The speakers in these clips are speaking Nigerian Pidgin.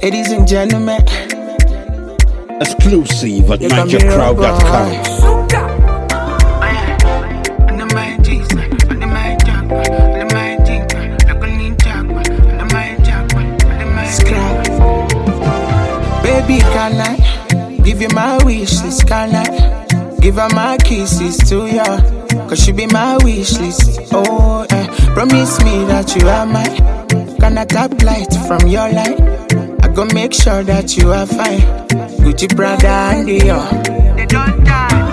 Ladies and gentlemen, exclusive at NigerCrowd.com. Baby, can I give you my wish list? Can I give her my kisses to ya? Cause she be my wish list. Oh, promise me that you are mine. Can I tap light from your light? I go make sure that you are fine. Gucci, Prada, and Dior. They don't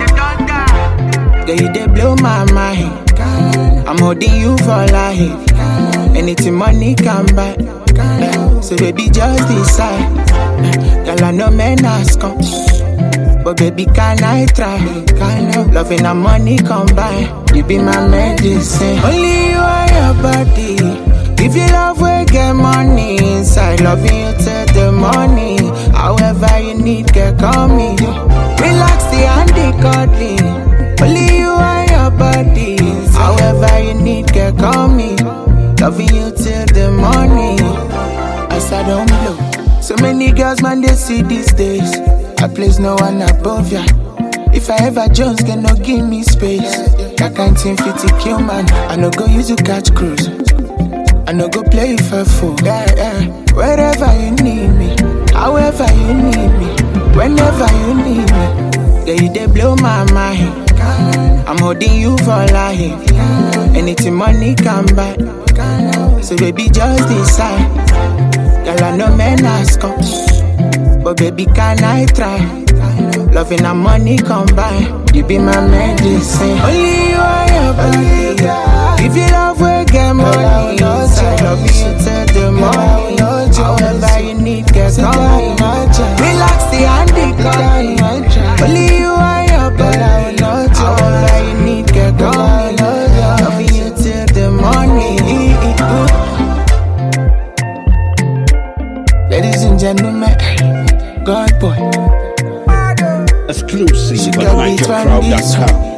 die. Girl, you they blow my mind. I'm holding you for life. Anything money can buy. So baby, just decide. Girl, I know men ask come, but baby, can I try? Loving and money combine. You be my medicine. Only you and your body. If you love, we get money inside. Loving you till the morning. However you need, get call me. Relax the and the cuddling. Only you and your body. However you need, get call me. Loving you till the morning. As I don't blow. So many girls, man, they see these days. I place no one above ya. If I ever Jones, can no give me space. That kind thing fit to kill, man. I no go use you catch cruise. I no go play for fool. Wherever you need me, however you need me, whenever you need me. Yeah, you they blow my mind. I'm holding you for life. Anything money can buy. So baby, just decide. Girl, I know men ask come, but baby, can I try? Loving and money combine. You be my medicine. Only you and your body. If you love, we get money inside. Love you till the morning. However you need, get call. Relax the and the call. Only you and your body. However you need, get call. Love you till the morning. Ladies and gentlemen, God boy. Exclusive at NigerCrowd.com.